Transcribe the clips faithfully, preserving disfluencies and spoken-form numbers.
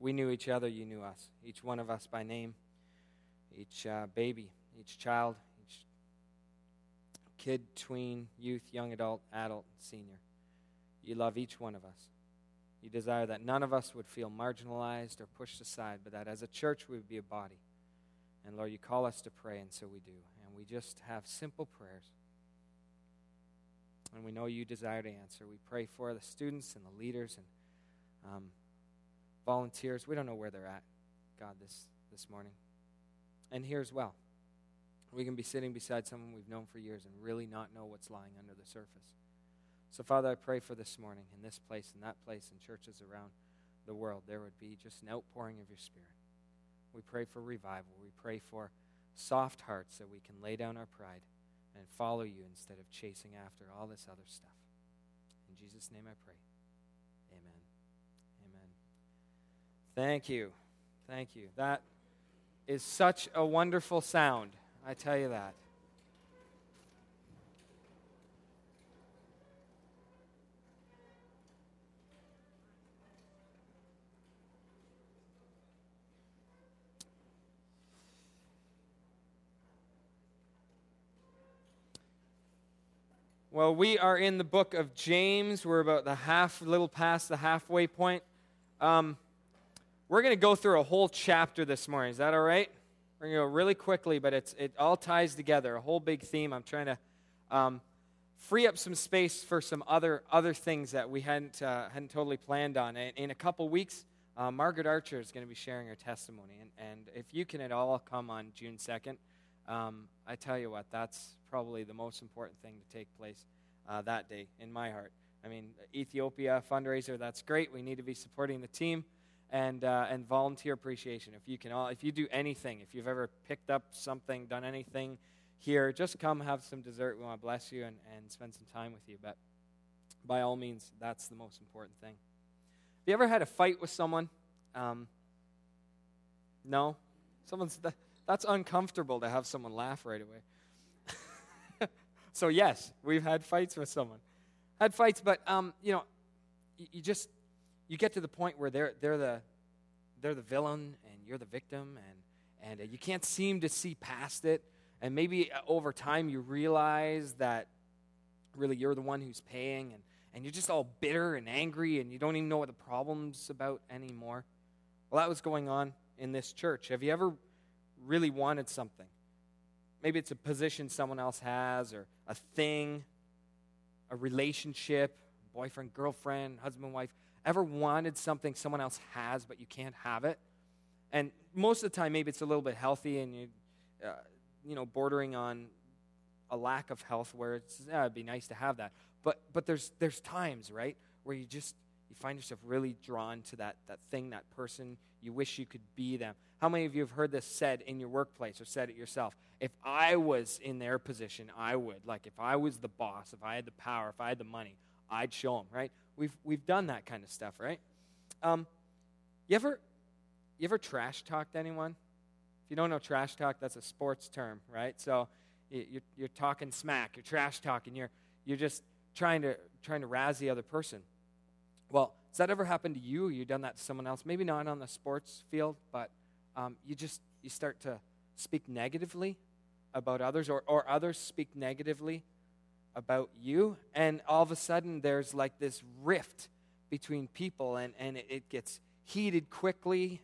we knew each other, you knew us. Each one of us by name, each uh, baby, each child, each kid, tween, youth, young adult, adult, senior. You love each one of us. You desire that none of us would feel marginalized or pushed aside, but that as a church we would be a body. And Lord, you call us to pray, and so we do. And we just have simple prayers. And we know you desire to answer. We pray for the students and the leaders and um, volunteers. We don't know where they're at, God, this, this morning. And here as well. We can be sitting beside someone we've known for years and really not know what's lying under the surface. So, Father, I pray for this morning in this place and that place and churches around the world, there would be just an outpouring of your Spirit. We pray for revival. We pray for soft hearts that we can lay down our pride and follow you instead of chasing after all this other stuff. In Jesus' name I pray. Amen. Amen. Thank you. Thank you. That is such a wonderful sound. I tell you that. Well, we are in the book of James. We're about the half, a little past the halfway point. Um, we're going to go through a whole chapter this morning. Is that all right? We're going to go really quickly, but it's it all ties together. A whole big theme. I'm trying to um, free up some space for some other other things that we hadn't uh, hadn't totally planned on. In, in a couple weeks, uh, Margaret Archer is going to be sharing her testimony, and and if you can at all come on June second. Um, I tell you what, that's probably the most important thing to take place uh, that day in my heart. I mean, Ethiopia fundraiser, that's great. We need to be supporting the team and uh, and volunteer appreciation. If you can all, if you do anything, if you've ever picked up something, done anything here, just come have some dessert. We want to bless you and, and spend some time with you. But by all means, that's the most important thing. Have you ever had a fight with someone? Um, no? Someone's... The, That's uncomfortable to have someone laugh right away. So yes, we've had fights with someone. Had fights, but um, you know, you, you just you get to the point where they're they're the they're the villain and you're the victim, and and uh, you can't seem to see past it. And maybe uh, over time you realize that really you're the one who's paying, and and you're just all bitter and angry, and you don't even know what the problem's about anymore. Well, that was going on in this church. Have you ever really wanted something? Maybe it's a position someone else has, or a thing, a relationship, boyfriend, girlfriend, husband, wife. Ever wanted something someone else has, but you can't have it? And most of the time, maybe it's a little bit healthy, and you, uh, you know, bordering on a lack of health, where it's yeah, it'd be nice to have that. But but there's there's times, right, where you just you find yourself really drawn to that that thing, that person. You wish you could be them. How many of you have heard this said in your workplace or said it yourself? If I was in their position, I would. Like if I was the boss, if I had the power, if I had the money, I'd show them, right? We've we've done that kind of stuff, right? Um, you ever you ever trash talked anyone? If you don't know trash talk, that's a sports term, right? So you're you're talking smack, you're trash talking, you're you're just trying to trying to razz the other person. Well, has that ever happened to you? You've done that to someone else? Maybe not on the sports field, but um, you just you start to speak negatively about others, or, or others speak negatively about you, and all of a sudden there's like this rift between people, and, and it, it gets heated quickly.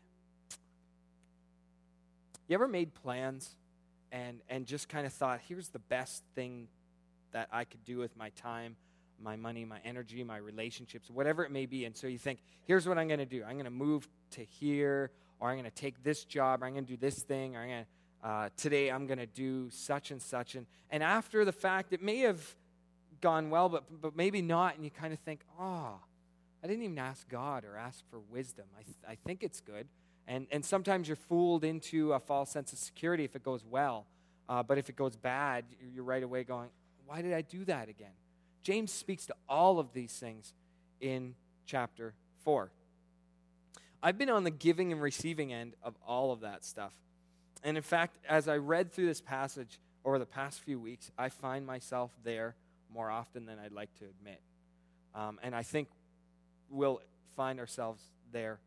You ever made plans and, and just kind of thought, here's the best thing that I could do with my time, my money, my energy, my relationships, whatever it may be. And so you think, here's what I'm going to do. I'm going to move to here, or I'm going to take this job, or I'm going to do this thing, or I'm going to, uh, today I'm going to do such and such. And, and after the fact, it may have gone well, but but maybe not. And you kind of think, oh, I didn't even ask God or ask for wisdom. I th- I think it's good. And and sometimes you're fooled into a false sense of security if it goes well. Uh, but if it goes bad, you're right away going, why did I do that again? James speaks to all of these things in chapter four. I've been on the giving and receiving end of all of that stuff. And in fact, as I read through this passage over the past few weeks, I find myself there more often than I'd like to admit. Um, and I think we'll find ourselves there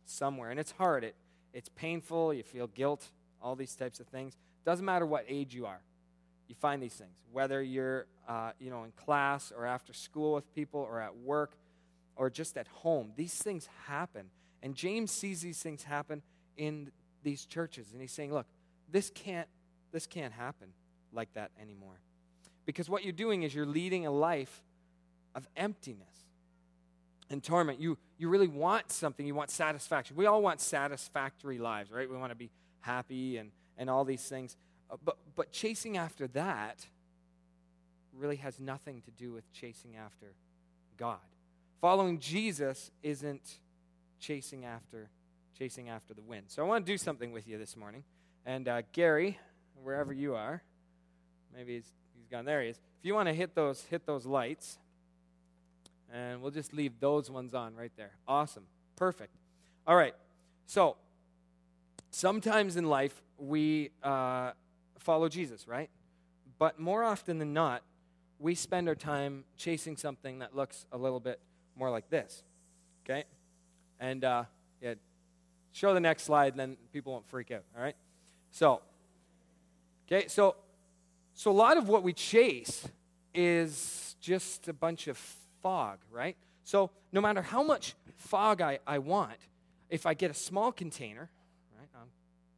somewhere. And it's hard. It, it's painful. You feel guilt, all these types of things. Doesn't matter what age you are. You find these things. Whether you're uh, you know, in class or after school with people or at work or just at home, these things happen. And James sees these things happen in these churches. And he's saying, look, this can't, this can't happen like that anymore. Because what you're doing is you're leading a life of emptiness and torment. You, you really want something. You want satisfaction. We all want satisfactory lives, right? We want to be happy and, and all these things. Uh, but, but chasing after that really has nothing to do with chasing after God. Following Jesus isn't chasing after chasing after the wind. So I want to do something with you this morning. And uh, Gary, wherever you are, maybe he's, he's gone. There he is. If you want to hit those hit those lights, and we'll just leave those ones on right there. Awesome. Perfect. All right. So sometimes in life we uh, follow Jesus, right? But more often than not, we spend our time chasing something that looks a little bit more like this. Okay? And uh, yeah, show the next slide, and then people won't freak out, all right? So, okay, so so a lot of what we chase is just a bunch of fog, right? So no matter how much fog I, I want, if I get a small container, right? Um,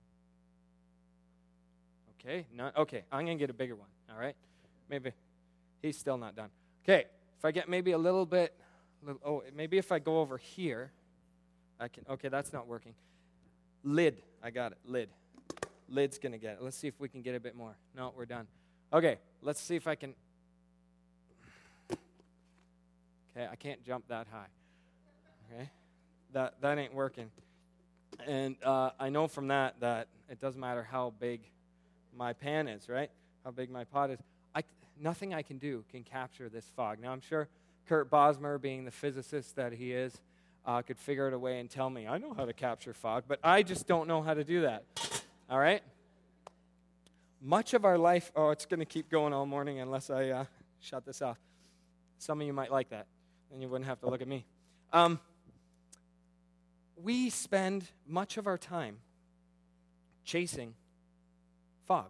okay, no, okay, I'm going to get a bigger one, all right? Maybe he's still not done. Okay, if I get maybe a little bit, little, oh, maybe if I go over here, I can, okay, that's not working. Lid, I got it, lid. Lid's going to get it. Let's see if we can get a bit more. No, we're done. Okay, let's see if I can. Okay, I can't jump that high. Okay, that that ain't working. And uh, I know from that that it doesn't matter how big my pan is, right? How big my pot is. I, nothing I can do can capture this fog. Now, I'm sure Kurt Bosmer, being the physicist that he is, uh, could figure it a way and tell me, I know how to capture fog, but I just don't know how to do that. All right? Much of our life, oh, it's going to keep going all morning unless I uh, shut this off. Some of you might like that, and you wouldn't have to look at me. Um, we spend much of our time chasing fog.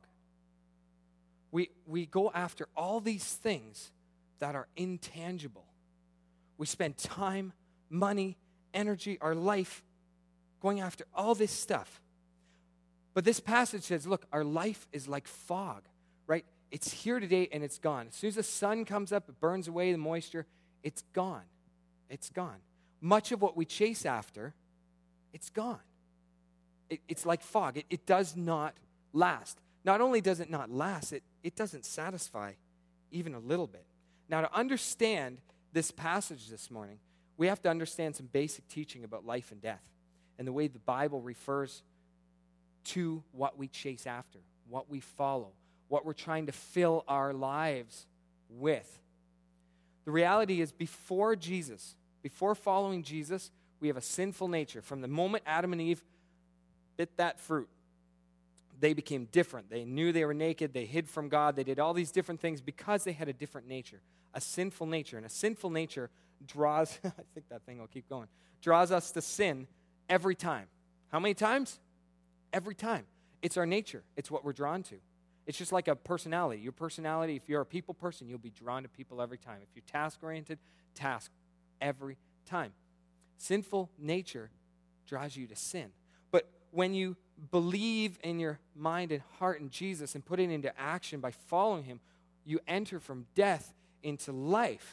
We, we go after all these things that are intangible. We spend time, money, energy, our life going after all this stuff. But this passage says, look, our life is like fog, right? It's here today and it's gone. As soon as the sun comes up, it burns away the moisture. It's gone. It's gone. Much of what we chase after, it's gone. It, it's like fog. It, it does not last. Not only does it not last, it, it doesn't satisfy even a little bit. Now, to understand this passage this morning, we have to understand some basic teaching about life and death and the way the Bible refers to what we chase after, what we follow, what we're trying to fill our lives with. The reality is, before Jesus, before following Jesus, we have a sinful nature. From the moment Adam and Eve bit that fruit, they became different. They knew they were naked. They hid from God. They did all these different things because they had a different nature, a sinful nature. And a sinful nature draws, I think that thing will keep going, draws us to sin every time. How many times? Every time. It's our nature. It's what we're drawn to. It's just like a personality. Your personality, if you're a people person, you'll be drawn to people every time. If you're task-oriented, task every time. Sinful nature draws you to sin. But when you believe in your mind and heart in Jesus and put it into action by following him, you enter from death into life.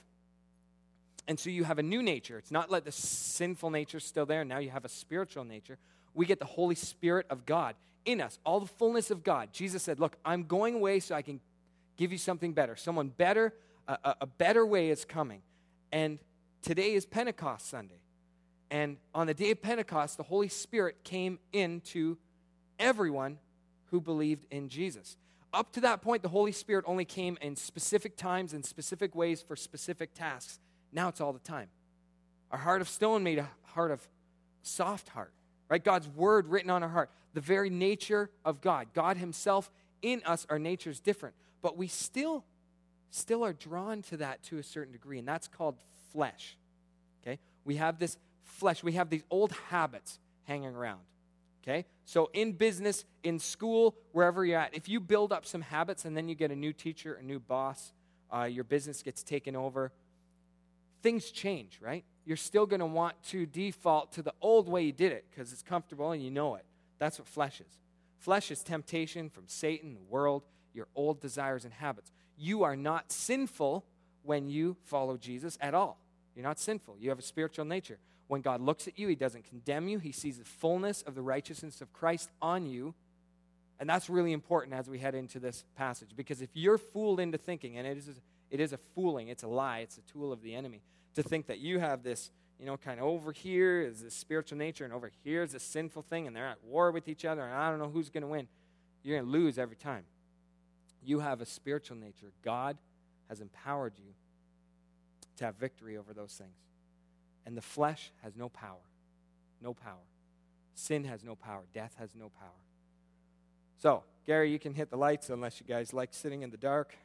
And so you have a new nature. It's not like the sinful nature still there. Now you have a spiritual nature. We get the Holy Spirit of God in us, all the fullness of God. Jesus said, look, I'm going away so I can give you something better. Someone better, a, a better way is coming. And today is Pentecost Sunday. And on the day of Pentecost, the Holy Spirit came into everyone who believed in Jesus. Up to that point, the Holy Spirit only came in specific times and specific ways for specific tasks. Now it's all the time. Our heart of stone made a heart of soft heart. Right? God's word written on our heart. The very nature of God. God himself in us, our nature is different. But we still, still are drawn to that to a certain degree. And that's called flesh. Okay? We have this flesh. We have these old habits. hanging around. Okay? So in business, in school, wherever you're at, if you build up some habits and then you get a new teacher, a new boss, uh, your business gets taken over, things change, right? You're still going to want to default to the old way you did it because it's comfortable and you know it. That's what flesh is. Flesh is temptation from Satan, the world, your old desires and habits. You are not sinful when you follow Jesus at all. You're not sinful. You have a spiritual nature. When God looks at you, he doesn't condemn you. He sees the fullness of the righteousness of Christ on you. And that's really important as we head into this passage. Because if you're fooled into thinking, and it is, it is a fooling, it's a lie, it's a tool of the enemy, to think that you have this, you know, kind of over here is this spiritual nature, and over here is this sinful thing, and they're at war with each other, and I don't know who's going to win. You're going to lose every time. You have a spiritual nature. God has empowered you to have victory over those things. And the flesh has no power. No power. Sin has no power. Death has no power. So, Gary, you can hit the lights unless you guys like sitting in the dark.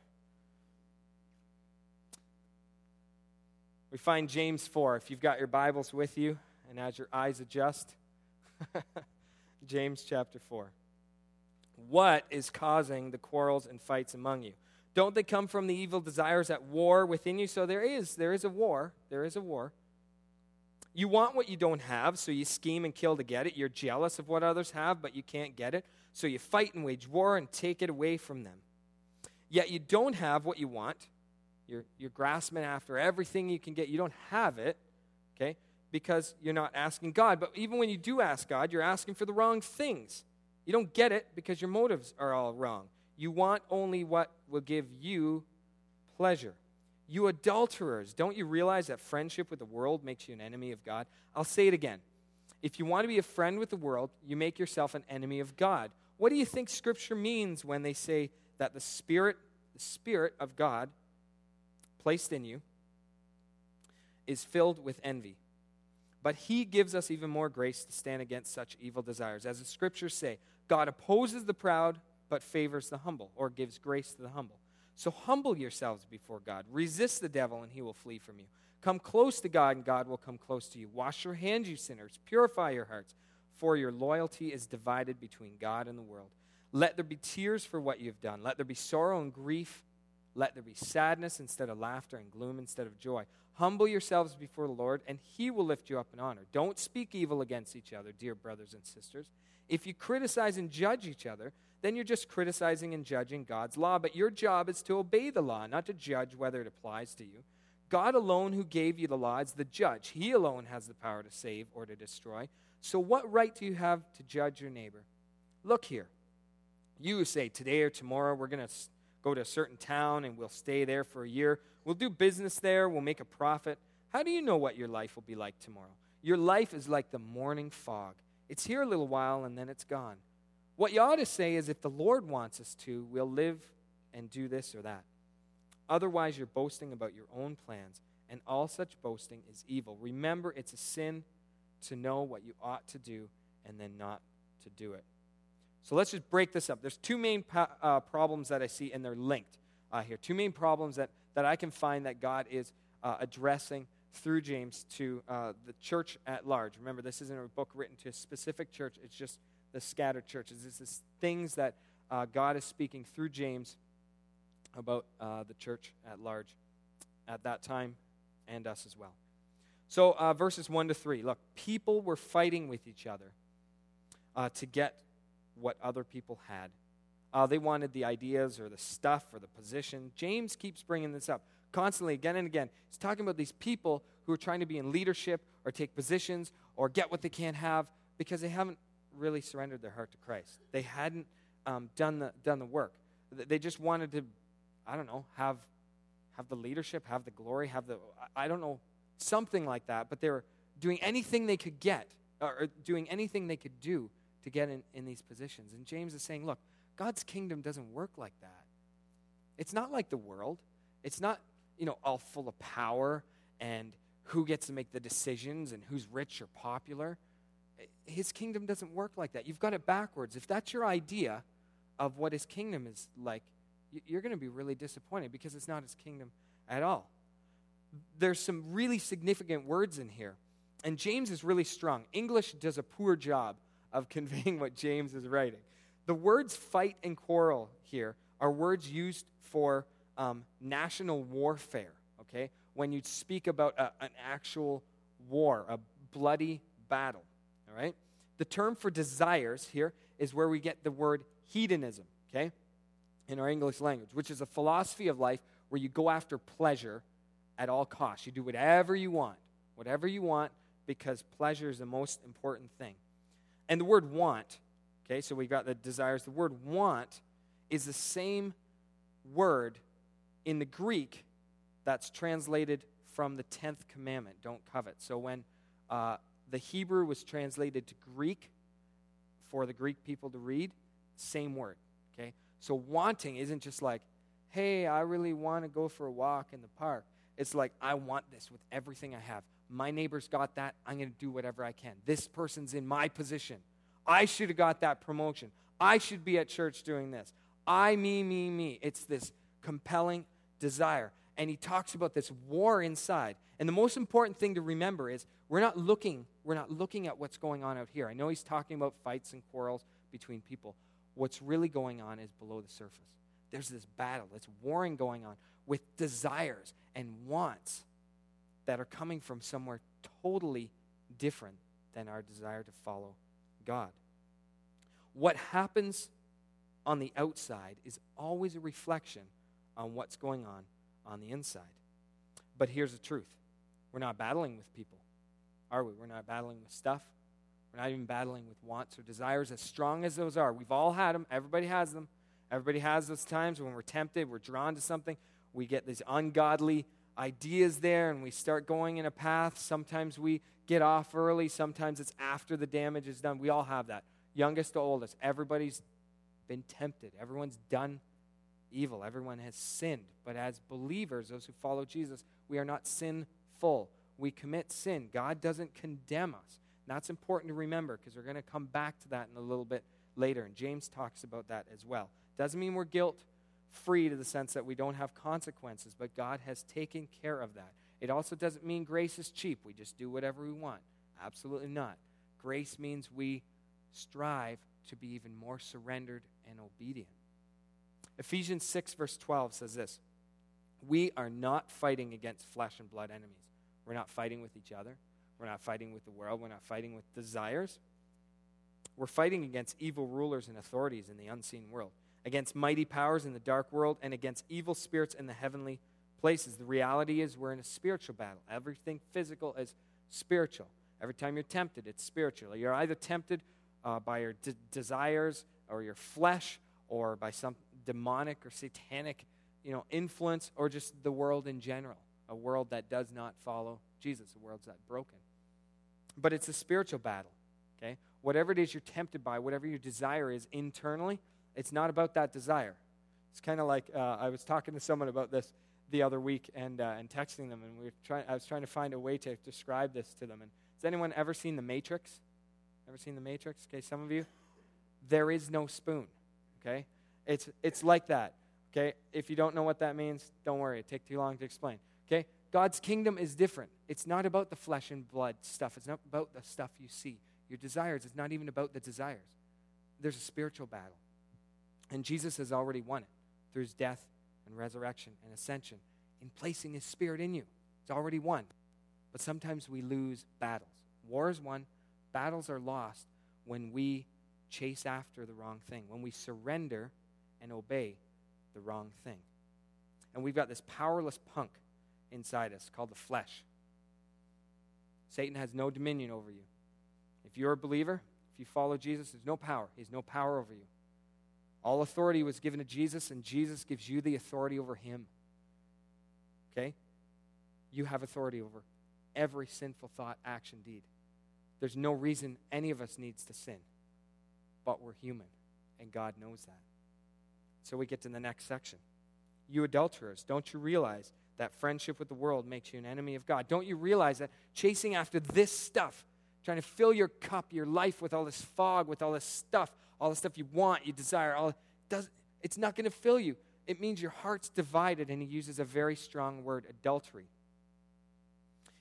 We find James four. If you've got your Bibles with you, and as your eyes adjust, James chapter four. What is causing the quarrels and fights among you? Don't they come from the evil desires at war within you? So there is, there is a war. There is a war. You want what you don't have, so you scheme and kill to get it. You're jealous of what others have, but you can't get it. So you fight and wage war and take it away from them. Yet you don't have what you want. You're, you're grasping after everything you can get. You don't have it, okay, because you're not asking God. But even when you do ask God, you're asking for the wrong things. You don't get it because your motives are all wrong. You want only what will give you pleasure. You adulterers, don't you realize that friendship with the world makes you an enemy of God? I'll say it again. If you want to be a friend with the world, you make yourself an enemy of God. What do you think Scripture means when they say that the Spirit, the Spirit of God placed in you is filled with envy? But he gives us even more grace to stand against such evil desires. As the Scriptures say, God opposes the proud but favors the humble, or gives grace to the humble. So humble yourselves before God. Resist the devil, and he will flee from you. Come close to God, and God will come close to you. Wash your hands, you sinners. Purify your hearts, for your loyalty is divided between God and the world. Let there be tears for what you've done. Let there be sorrow and grief. Let there be sadness instead of laughter and gloom instead of joy. Humble yourselves before the Lord, and he will lift you up in honor. Don't speak evil against each other, dear brothers and sisters. If you criticize and judge each other, then you're just criticizing and judging God's law. But your job is to obey the law, not to judge whether it applies to you. God alone who gave you the law is the judge. He alone has the power to save or to destroy. So what right do you have to judge your neighbor? Look here. You say, today or tomorrow we're going to go to a certain town and we'll stay there for a year. We'll do business there. We'll make a profit. How do you know what your life will be like tomorrow? Your life is like the morning fog. It's here a little while and then it's gone. What you ought to say is, if the Lord wants us to, we'll live and do this or that. Otherwise, you're boasting about your own plans, and all such boasting is evil. Remember, it's a sin to know what you ought to do and then not to do it. So let's just break this up. There's two main po- uh, problems that I see, and they're linked uh, here. Two main problems that, that I can find that God is uh, addressing through James to uh, the church at large. Remember, this isn't a book written to a specific church. It's just the scattered churches. This is things that uh, God is speaking through James about uh, the church at large at that time and us as well. So uh, verses one to three. Look, people were fighting with each other uh, to get what other people had. Uh, they wanted the ideas or the stuff or the position. James keeps bringing this up constantly, again and again. He's talking about these people who are trying to be in leadership or take positions or get what they can't have because they haven't really surrendered their heart to Christ. They hadn't um, done the done the work. They just wanted to, I don't know, have have the leadership, have the glory, have the, I don't know, something like that. But they were doing anything they could get, or doing anything they could do to get in, in these positions. And James is saying, look, God's kingdom doesn't work like that. It's not like the world. It's not, you know, all full of power and who gets to make the decisions and who's rich or popular. His kingdom doesn't work like that. You've got it backwards. If that's your idea of what his kingdom is like, you're going to be really disappointed because it's not his kingdom at all. There's some really significant words in here. And James is really strong. English does a poor job of conveying what James is writing. The words fight and quarrel here are words used for um, national warfare, okay? When you speak about a, an actual war, a bloody battle, all right? The term for desires here is where we get the word hedonism, okay, in our English language, which is a philosophy of life where you go after pleasure at all costs. You do whatever you want, whatever you want, because pleasure is the most important thing. And the word want, okay, so we've got the desires. The word want is the same word in the Greek that's translated from the tenth commandment, don't covet. So when uh, the Hebrew was translated to Greek for the Greek people to read, same word, okay? So wanting isn't just like, hey, I really want to go for a walk in the park. It's like, I want this with everything I have. My neighbor's got that. I'm going to do whatever I can. This person's in my position. I should have got that promotion. I should be at church doing this. I, me, me, me. It's this compelling desire. And he talks about this war inside. And the most important thing to remember is we're not looking, we're not looking at what's going on out here. I know he's talking about fights and quarrels between people. What's really going on is below the surface. There's this battle, this warring going on with desires and wants that are coming from somewhere totally different than our desire to follow God. What happens on the outside is always a reflection on what's going on on the inside. But here's the truth. We're not battling with people, are we? We're not battling with stuff. We're not even battling with wants or desires, as strong as those are. We've all had them. Everybody has them. Everybody has those times when we're tempted, we're drawn to something. We get these ungodly ideas there, and we start going in a path. Sometimes we get off early. Sometimes it's after the damage is done. We all have that. Youngest to oldest. Everybody's been tempted. Everyone's done evil. Everyone has sinned. But as believers, those who follow Jesus, we are not sinful. We commit sin. God doesn't condemn us. And that's important to remember because we're going to come back to that in a little bit later. And James talks about that as well. Doesn't mean we're guilt-free to the sense that we don't have consequences, but God has taken care of that. It also doesn't mean grace is cheap. We just do whatever we want. Absolutely not. Grace means we strive to be even more surrendered and obedient. Ephesians six, verse twelve says this, we are not fighting against flesh and blood enemies. We're not fighting with each other. We're not fighting with the world. We're not fighting with desires. We're fighting against evil rulers and authorities in the unseen world, against mighty powers in the dark world, and against evil spirits in the heavenly places. The reality is we're in a spiritual battle. Everything physical is spiritual. Every time you're tempted, it's spiritual. You're either tempted uh, by your de- desires or your flesh or by some demonic or satanic, you know, influence, or just the world in general, a world that does not follow Jesus, a world that's broken. But it's a spiritual battle, okay? Whatever it is you're tempted by, whatever your desire is internally, it's not about that desire. It's kind of like uh, I was talking to someone about this the other week and uh, and texting them, and we were trying. I was trying to find a way to describe this to them. And has anyone ever seen The Matrix? Ever seen The Matrix? Okay, some of you. There is no spoon. Okay, it's it's like that. Okay, if you don't know what that means, don't worry. It takes too long to explain. Okay, God's kingdom is different. It's not about the flesh and blood stuff. It's not about the stuff you see. Your desires. It's not even about the desires. There's a spiritual battle. And Jesus has already won it through his death and resurrection and ascension in placing his spirit in you. It's already won. But sometimes we lose battles. War is won. Battles are lost when we chase after the wrong thing, when we surrender and obey the wrong thing. And we've got this powerless punk inside us called the flesh. Satan has no dominion over you. If you're a believer, if you follow Jesus, there's no power. He has no power over you. All authority was given to Jesus, and Jesus gives you the authority over him. Okay? You have authority over every sinful thought, action, deed. There's no reason any of us needs to sin, but we're human, and God knows that. So we get to the next section. You adulterers, don't you realize that friendship with the world makes you an enemy of God? Don't you realize that chasing after this stuff, trying to fill your cup, your life with all this fog, with all this stuff, all the stuff you want, you desire, all does it's not going to fill you. It means your heart's divided, and he uses a very strong word, adultery.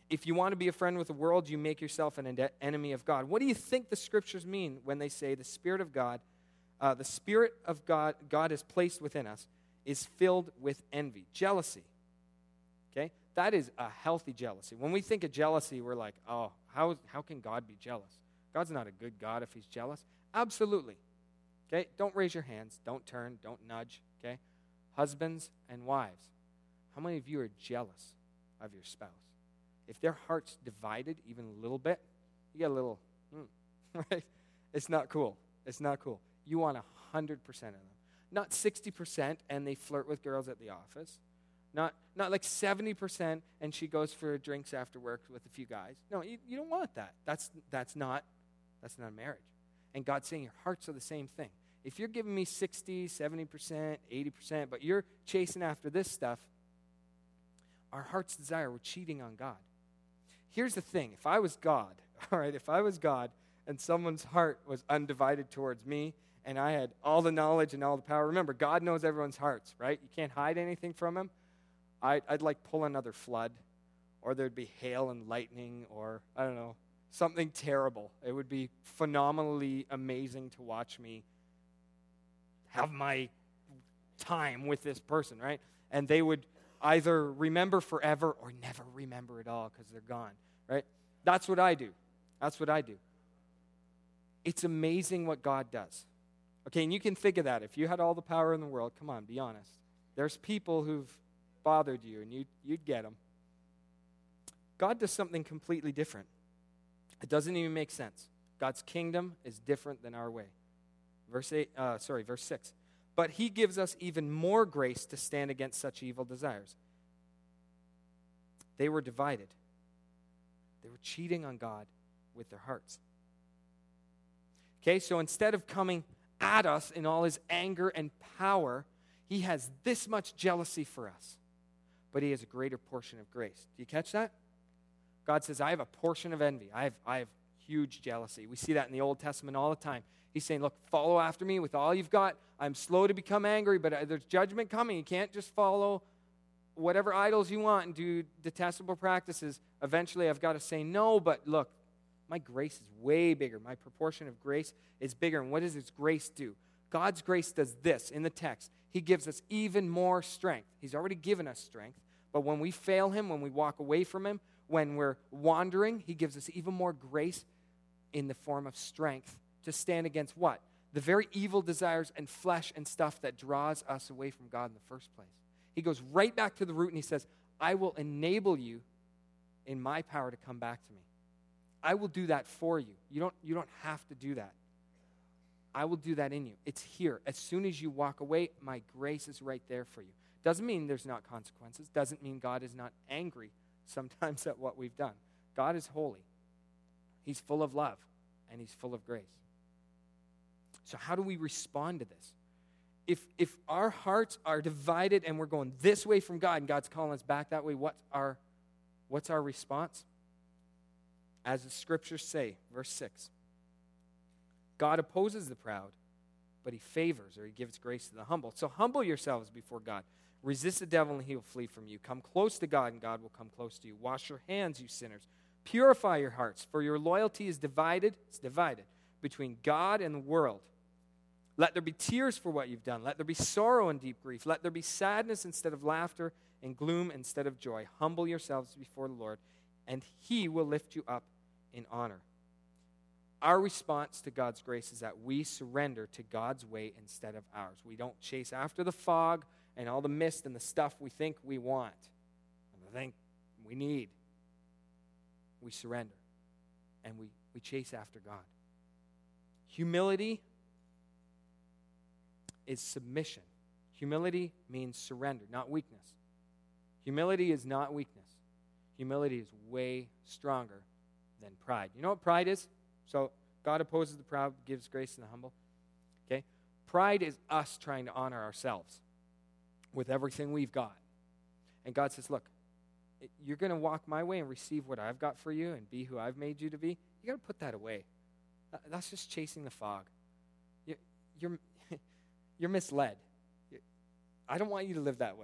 If you want to be a friend with the world, you make yourself an en- enemy of God. What do you think the scriptures mean when they say the Spirit of God, uh, the Spirit of God, God has placed within us, is filled with envy, jealousy? Okay? That is a healthy jealousy. When we think of jealousy, we're like, oh, how, how can God be jealous? God's not a good God if he's jealous. Absolutely. Okay? Don't raise your hands. Don't turn. Don't nudge. Okay? Husbands and wives, how many of you are jealous of your spouse? If their heart's divided even a little bit, you get a little, hmm, right? It's not cool. It's not cool. You want one hundred percent of them. Not sixty percent and they flirt with girls at the office. Not not like seventy percent and she goes for drinks after work with a few guys. No, you, you don't want that. That's that's not that's not a marriage. And God's saying your hearts are the same thing. If you're giving me sixty, seventy percent, eighty percent, but you're chasing after this stuff, our heart's desire, we're cheating on God. Here's the thing. If I was God, all right, if I was God and someone's heart was undivided towards me and I had all the knowledge and all the power, remember, God knows everyone's hearts, right? You can't hide anything from him. I'd, I'd like pull another flood, or there'd be hail and lightning, or, I don't know, something terrible. It would be phenomenally amazing to watch me have my time with this person, right? And they would either remember forever or never remember at all because they're gone, right? That's what I do. That's what I do. It's amazing what God does. Okay, and you can think of that. If you had all the power in the world, come on, be honest. There's people who've bothered you, and you'd, you'd get them. God does something completely different. It doesn't even make sense. God's kingdom is different than our way. Verse eight, uh, sorry, verse six. But he gives us even more grace to stand against such evil desires. They were divided. They were cheating on God with their hearts. Okay, so instead of coming at us in all his anger and power, he has this much jealousy for us. But he has a greater portion of grace. Do you catch that? God says, I have a portion of envy. I have, I have huge jealousy. We see that in the Old Testament all the time. He's saying, look, follow after me with all you've got. I'm slow to become angry, but there's judgment coming. You can't just follow whatever idols you want and do detestable practices. Eventually, I've got to say no, but look, my grace is way bigger. My proportion of grace is bigger. And what does his grace do? God's grace does this in the text. He gives us even more strength. He's already given us strength. But when we fail him, when we walk away from him, when we're wandering, he gives us even more grace in the form of strength to stand against what? The very evil desires and flesh and stuff that draws us away from God in the first place. He goes right back to the root and he says, I will enable you in my power to come back to me. I will do that for you. You don't, you don't have to do that. I will do that in you. It's here. As soon as you walk away, my grace is right there for you. Doesn't mean there's not consequences. Doesn't mean God is not angry sometimes at what we've done. God is holy. He's full of love, and he's full of grace. So how do we respond to this? If, if our hearts are divided and we're going this way from God and God's calling us back that way, what's our, what's our response? As the scriptures say, verse six, God opposes the proud, but he favors or he gives grace to the humble. So humble yourselves before God. Resist the devil and he will flee from you. Come close to God and God will come close to you. Wash your hands, you sinners. Purify your hearts, for your loyalty is divided, it's divided between God and the world. Let there be tears for what you've done. Let there be sorrow and deep grief. Let there be sadness instead of laughter and gloom instead of joy. Humble yourselves before the Lord, and he will lift you up in honor. Our response to God's grace is that we surrender to God's way instead of ours. We don't chase after the fog and all the mist and the stuff we think we want and the thing we need. We surrender, and we, we chase after God. Humility is submission. Humility means surrender, not weakness. Humility is not weakness. Humility is way stronger than pride. You know what pride is? So God opposes the proud, gives grace to the humble. Okay? Pride is us trying to honor ourselves with everything we've got. And God says, look, you're going to walk my way and receive what I've got for you and be who I've made you to be. You got to put that away. That's just chasing the fog. You're, you're misled. I don't want you to live that way.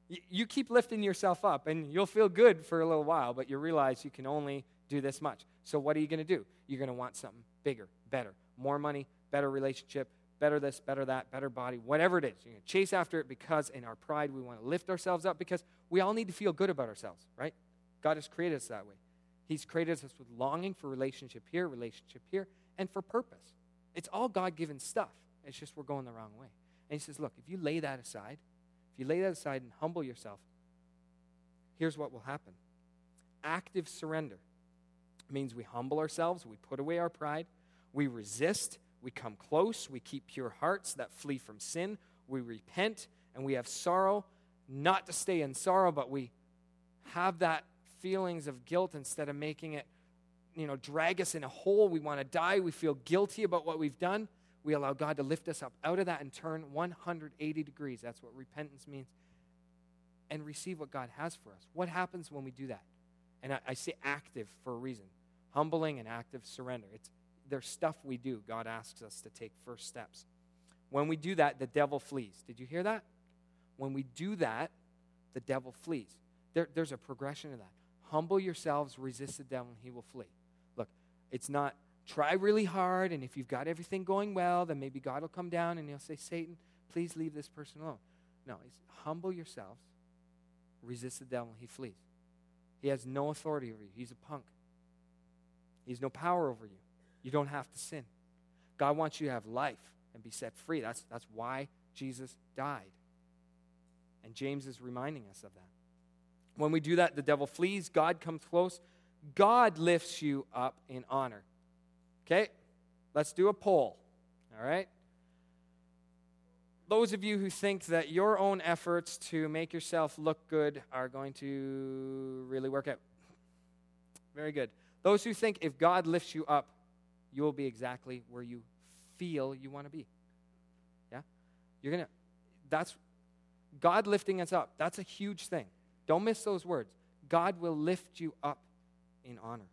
Y- you keep lifting yourself up, and you'll feel good for a little while, but you realize you can only do this much. So what are you going to do? You're going to want something bigger, better, more money, better relationship, better this, better that, better body, whatever it is. You're going to chase after it because in our pride we want to lift ourselves up because we all need to feel good about ourselves, right? God has created us that way. He's created us with longing for relationship here, relationship here, and for purpose. It's all God-given stuff. It's just we're going the wrong way. And he says, look, if you lay that aside, if you lay that aside and humble yourself, here's what will happen. Active surrender means we humble ourselves, we put away our pride, we resist, we come close, we keep pure hearts that flee from sin, we repent, and we have sorrow, not to stay in sorrow, but we have that feelings of guilt instead of making it, you know, drag us in a hole. We want to die. We feel guilty about what we've done. We allow God to lift us up out of that and turn one hundred eighty degrees. That's what repentance means. And receive what God has for us. What happens when we do that? And I, I say active for a reason. Humbling and active surrender. It's there's stuff we do. God asks us to take first steps. When we do that, the devil flees. Did you hear that? When we do that, the devil flees. There, there's a progression of that. Humble yourselves, resist the devil, and he will flee. Look, it's not try really hard, and if you've got everything going well, then maybe God will come down and he'll say, Satan, please leave this person alone. No, it's humble yourselves, resist the devil, and he flees. He has no authority over you. He's a punk. He has no power over you. You don't have to sin. God wants you to have life and be set free. That's, that's why Jesus died. And James is reminding us of that. When we do that, the devil flees. God comes close. God lifts you up in honor. Okay? Let's do a poll. All right? Those of you who think that your own efforts to make yourself look good are going to really work out. Very good. Those who think if God lifts you up, you will be exactly where you feel you want to be. Yeah? You're going to, that's, God lifting us up, that's a huge thing. Don't miss those words. God will lift you up in honor.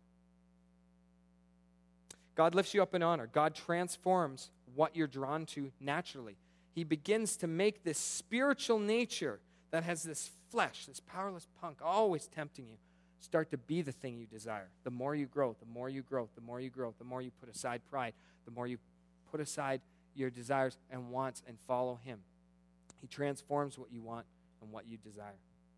God lifts you up in honor. God transforms what you're drawn to naturally. He begins to make this spiritual nature that has this flesh, this powerless punk, always tempting you, start to be the thing you desire. The more you grow, the more you grow, the more you grow, the more you put aside pride, the more you put aside your desires and wants and follow him. He transforms what you want and what you desire.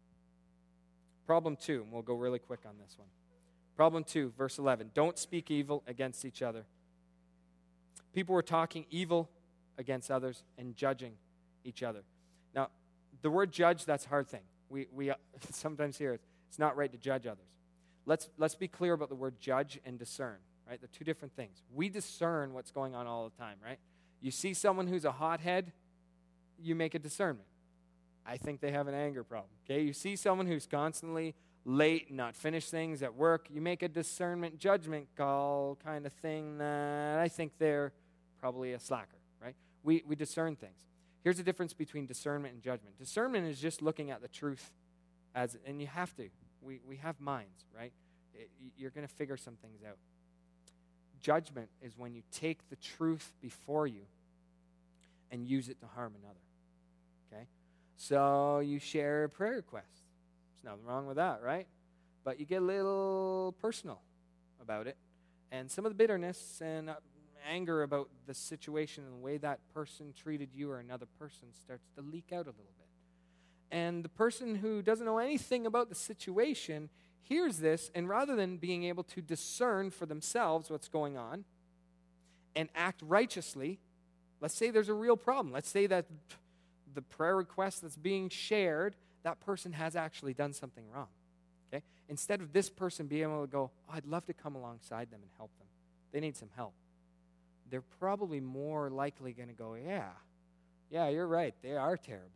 Problem two, and we'll go really quick on this one. Problem two, verse eleven. Don't speak evil against each other. People were talking evil against others and judging each other. Now, the word judge, that's a hard thing. We we sometimes hear it. It's not right to judge others. Let's let's be clear about the word judge and discern, right? They're two different things. We discern what's going on all the time, right? You see someone who's a hothead, you make a discernment. I think they have an anger problem, okay? You see someone who's constantly late, not finished things at work, you make a discernment judgment call kind of thing that I think they're probably a slacker, right? We we discern things. Here's the difference between discernment and judgment. Discernment is just looking at the truth as, and you have to. We we have minds, right? It, you're going to figure some things out. Judgment is when you take the truth before you and use it to harm another, okay? So you share a prayer request. There's nothing wrong with that, right? But you get a little personal about it. And some of the bitterness and uh, anger about the situation and the way that person treated you or another person starts to leak out a little bit. And the person who doesn't know anything about the situation hears this, and rather than being able to discern for themselves what's going on and act righteously, let's say there's a real problem. Let's say that the prayer request that's being shared, that person has actually done something wrong. Okay? Instead of this person being able to go, oh, I'd love to come alongside them and help them. They need some help. They're probably more likely going to go, yeah, yeah, you're right. They are terrible.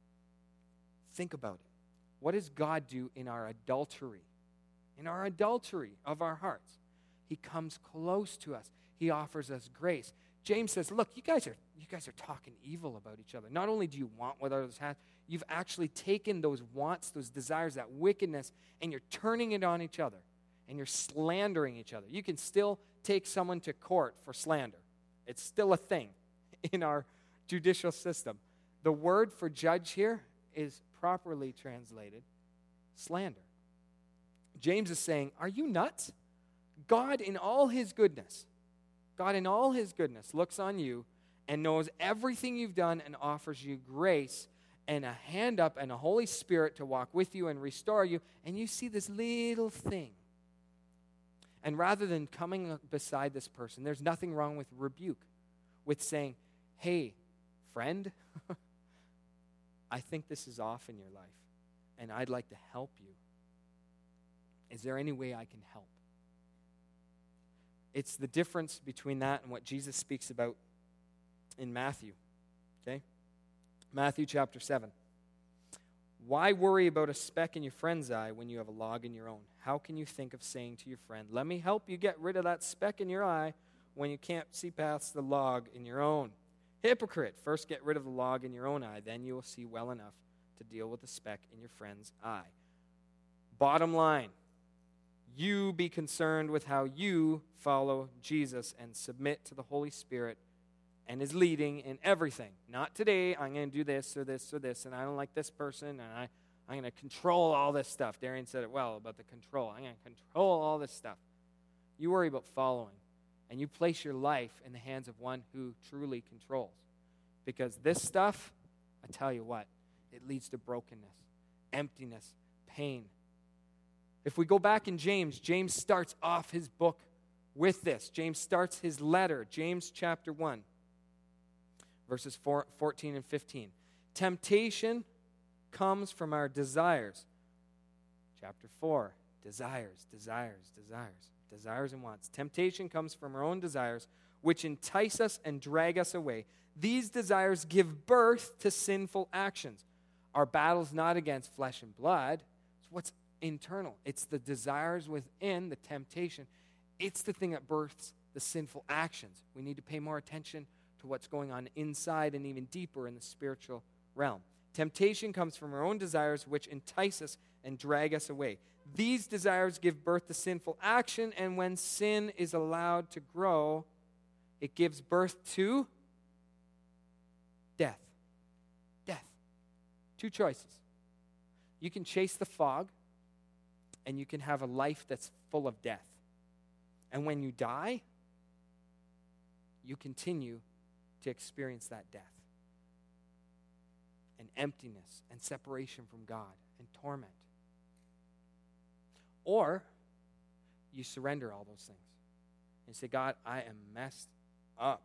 Think about it. What does God do in our adultery? In our adultery of our hearts. He comes close to us. He offers us grace. James says, look, you guys are you guys are talking evil about each other. Not only do you want what others have, you've actually taken those wants, those desires, that wickedness, and you're turning it on each other. And you're slandering each other. You can still take someone to court for slander. It's still a thing in our judicial system. The word for judge here is properly translated, slander. James is saying, are you nuts? God in all his goodness, God in all his goodness looks on you and knows everything you've done and offers you grace and a hand up and a Holy Spirit to walk with you and restore you, and you see this little thing. And rather than coming beside this person, there's nothing wrong with rebuke, with saying, hey, friend, I think this is off in your life, and I'd like to help you. Is there any way I can help? It's the difference between that and what Jesus speaks about in Matthew. Okay? Matthew chapter seven. Why worry about a speck in your friend's eye when you have a log in your own? How can you think of saying to your friend, let me help you get rid of that speck in your eye when you can't see past the log in your own? Hypocrite, first get rid of the log in your own eye, then you will see well enough to deal with the speck in your friend's eye. Bottom line, you be concerned with how you follow Jesus and submit to the Holy Spirit and his leading in everything. Not today, I'm going to do this or this or this, and I don't like this person, and I, I'm going to control all this stuff. Darian said it well about the control. I'm going to control all this stuff. You worry about following, and you place your life in the hands of one who truly controls. Because this stuff, I tell you what, it leads to brokenness, emptiness, pain. If we go back in James, James starts off his book with this. James starts his letter, James chapter one. Verses four, fourteen and fifteen. Temptation comes from our desires. Chapter four. Desires, desires, desires. Desires and wants. Temptation comes from our own desires, which entice us and drag us away. These desires give birth to sinful actions. Our battle's not against flesh and blood. It's what's internal. It's the desires within, the temptation. It's the thing that births the sinful actions. We need to pay more attention to what's going on inside and even deeper in the spiritual realm. Temptation comes from our own desires, which entice us and drag us away. These desires give birth to sinful action, and when sin is allowed to grow, it gives birth to death. Death. Two choices. You can chase the fog, and you can have a life that's full of death. And when you die, you continue to experience that death and emptiness and separation from God and torment. Or you surrender all those things and say, God, I am messed up.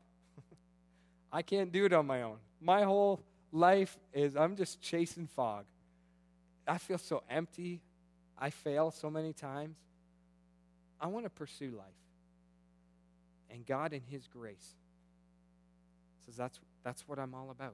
I can't do it on my own. My whole life is I'm just chasing fog. I feel so empty. I fail so many times. I want to pursue life. And God in his grace says that's, that's what I'm all about.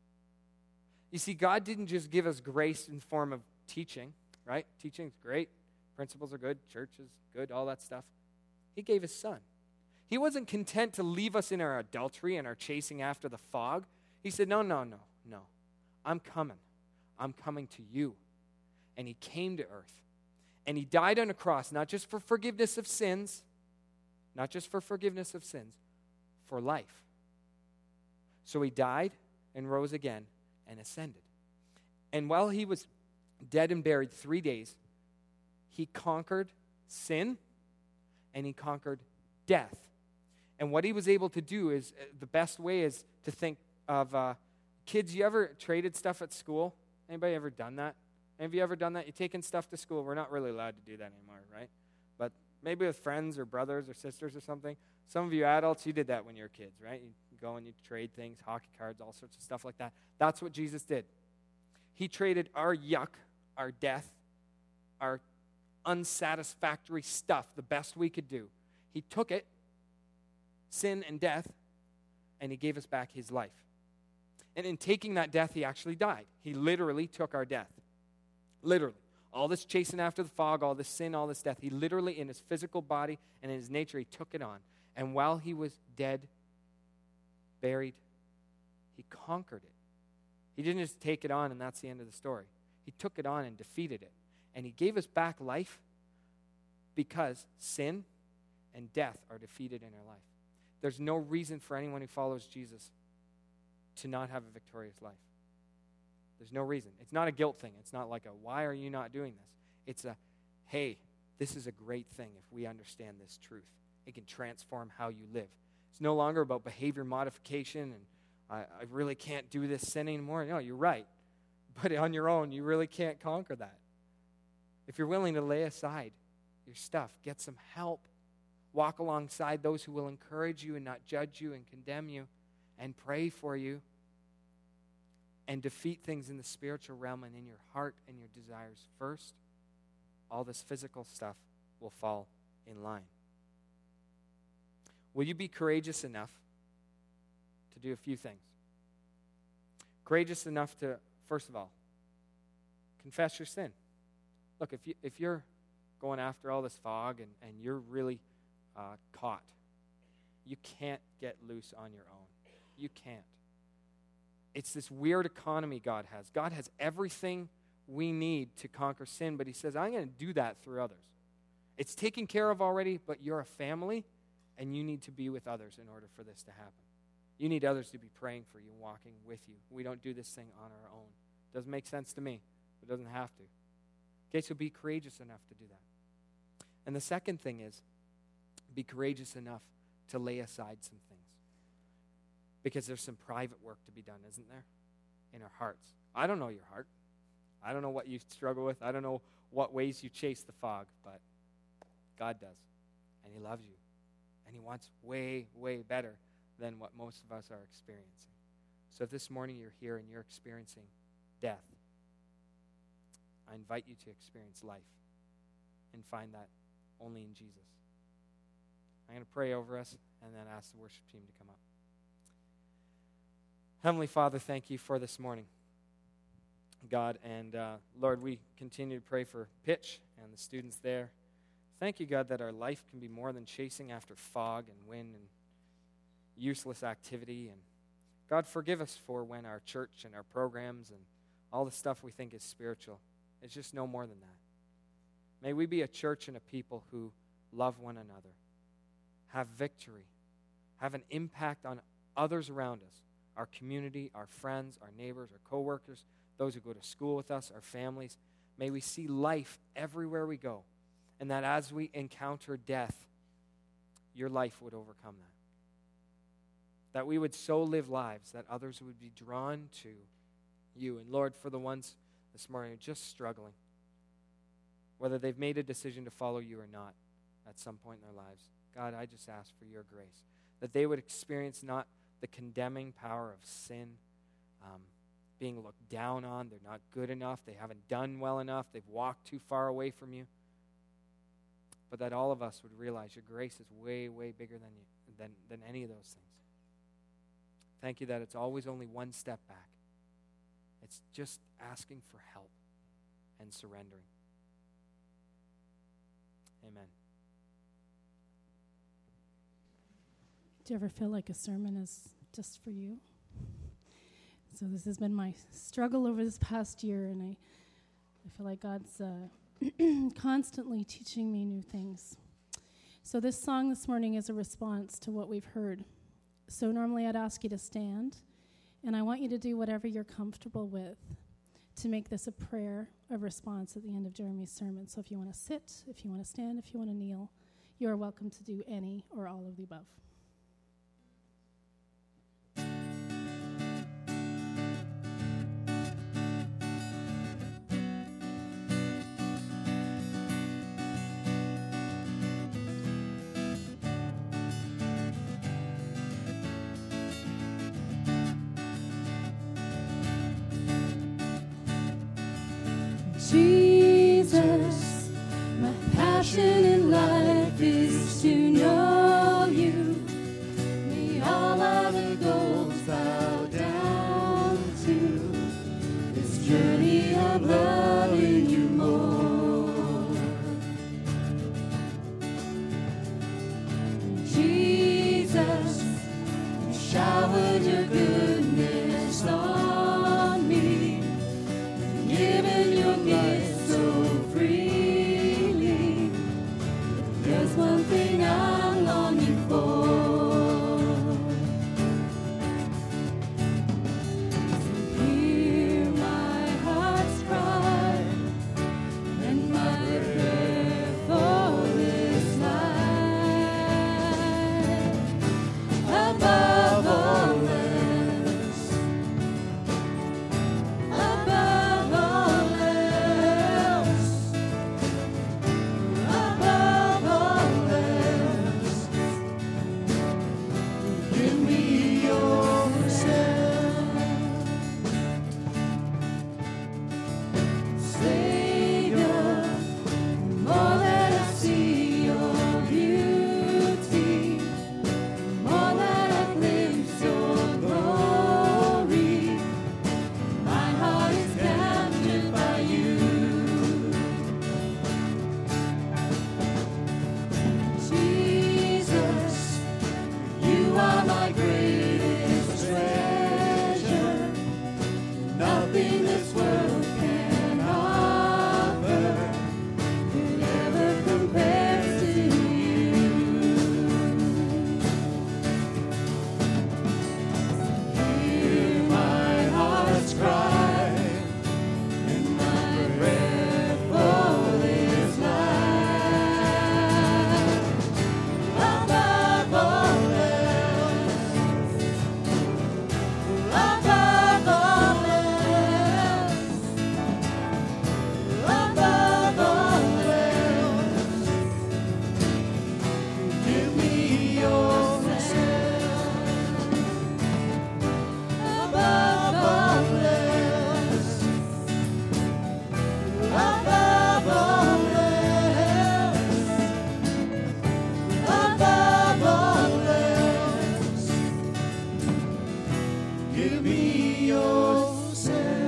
You see, God didn't just give us grace in form of teaching, right? Teaching's great. Principles are good. Church is good. All that stuff. He gave his son. He wasn't content to leave us in our adultery and our chasing after the fog. He said, no, no, no, no. I'm coming. I'm coming to you. And he came to earth. And he died on a cross, not just for forgiveness of sins, not just for forgiveness of sins, for life. So he died and rose again and ascended. And while he was dead and buried three days, he conquered sin and he conquered death. And what he was able to do is, uh, the best way is to think of, uh, kids, you ever traded stuff at school? Anybody ever done that? Have you ever done that? You're taking stuff to school. We're not really allowed to do that anymore, right? But maybe with friends or brothers or sisters or something. Some of you adults, you did that when you were kids, right? You go and you trade things, hockey cards, all sorts of stuff like that. That's what Jesus did. He traded our yuck, our death, our unsatisfactory stuff, the best we could do. He took it, sin and death, and he gave us back his life. And in taking that death, he actually died. He literally took our death. Literally. All this chasing after the fog, all this sin, all this death, he literally, in his physical body and in his nature, he took it on. And while he was dead, buried, he conquered it. He didn't just take it on and that's the end of the story. He took it on and defeated it. And he gave us back life because sin and death are defeated in our life. There's no reason for anyone who follows Jesus to not have a victorious life. There's no reason. It's not a guilt thing. It's not like a, why are you not doing this? It's a, hey, this is a great thing if we understand this truth. It can transform how you live. It's no longer about behavior modification and I, I really can't do this sin anymore. No, you're right. But on your own, you really can't conquer that. If you're willing to lay aside your stuff, get some help, walk alongside those who will encourage you and not judge you and condemn you and pray for you and defeat things in the spiritual realm and in your heart and your desires first, all this physical stuff will fall in line. Will you be courageous enough to do a few things? Courageous enough to, first of all, confess your sin. Look, if, you, if you're going after all this fog and, and you're really uh, caught, you can't get loose on your own. You can't. It's this weird economy God has. God has everything we need to conquer sin, but he says, I'm going to do that through others. It's taken care of already, but you're a family, and you need to be with others in order for this to happen. You need others to be praying for you and walking with you. We don't do this thing on our own. Doesn't make sense to me. It doesn't have to. Okay, so be courageous enough to do that. And the second thing is, be courageous enough to lay aside some things. Because there's some private work to be done, isn't there? In our hearts. I don't know your heart. I don't know what you struggle with. I don't know what ways you chase the fog, but God does. And he loves you. And he wants way, way better than what most of us are experiencing. So if this morning you're here and you're experiencing death, I invite you to experience life and find that only in Jesus. I'm going to pray over us and then ask the worship team to come up. Heavenly Father, thank you for this morning, God. And uh, Lord, we continue to pray for Pitch and the students there. Thank you, God, that our life can be more than chasing after fog and wind and useless activity. And God, forgive us for when our church and our programs and all the stuff we think is spiritual, it's just no more than that. May we be a church and a people who love one another, have victory, have an impact on others around us, our community, our friends, our neighbors, our coworkers, those who go to school with us, our families. May we see life everywhere we go, and that as we encounter death, your life would overcome that. That we would so live lives that others would be drawn to you. And Lord, for the ones this morning who are just struggling, whether they've made a decision to follow you or not at some point in their lives, God, I just ask for your grace, that they would experience not the condemning power of sin, um, being looked down on, they're not good enough, they haven't done well enough, they've walked too far away from you, but that all of us would realize your grace is way, way bigger than you, than, than any of those things. Thank you that it's always only one step back. It's just asking for help and surrendering. Amen. Do you ever feel like a sermon is just for you? So this has been my struggle over this past year, and I, I feel like God's uh, constantly teaching me new things. So this song this morning is a response to what we've heard. So normally I'd ask you to stand, and I want you to do whatever you're comfortable with to make this a prayer of response at the end of Jeremy's sermon. So if you want to sit, if you want to stand, if you want to kneel, you are welcome to do any or all of the above. Jesus, my passion in life is to know you. May all other goals bow down to this journey of loving you more. Jesus, you showered your goodness on me, given your gift so freely. There's one thing I'm longing for. So hear my give me yourself.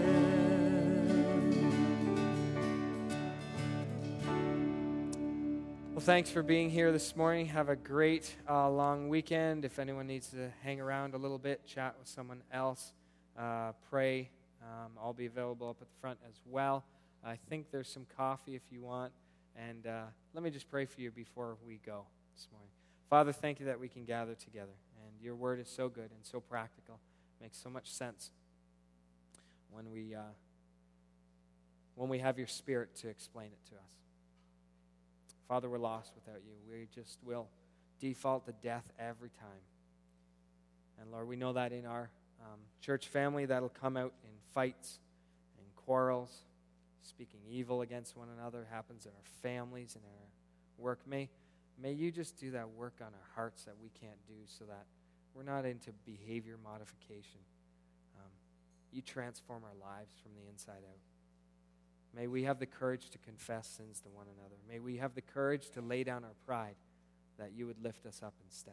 Well, thanks for being here this morning. Have a great uh, long weekend. If anyone needs to hang around a little bit, chat with someone else, uh, pray. Um, I'll be available up at the front as well. I think there's some coffee if you want. And uh, let me just pray for you before we go this morning. Father, thank you that we can gather together. And your word is so good and so practical. Makes so much sense when we uh, when we have your Spirit to explain it to us. Father, we're lost without you. We just will default to death every time. And Lord, we know that in our um, church family, that'll come out in fights and quarrels, speaking evil against one another, happens in our families and our work. May, may you just do that work on our hearts that we can't do so that we're not into behavior modification. Um, you transform our lives from the inside out. May we have the courage to confess sins to one another. May we have the courage to lay down our pride that you would lift us up instead.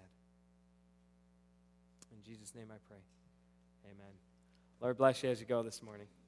In Jesus' name I pray. Amen. Lord bless you as you go this morning.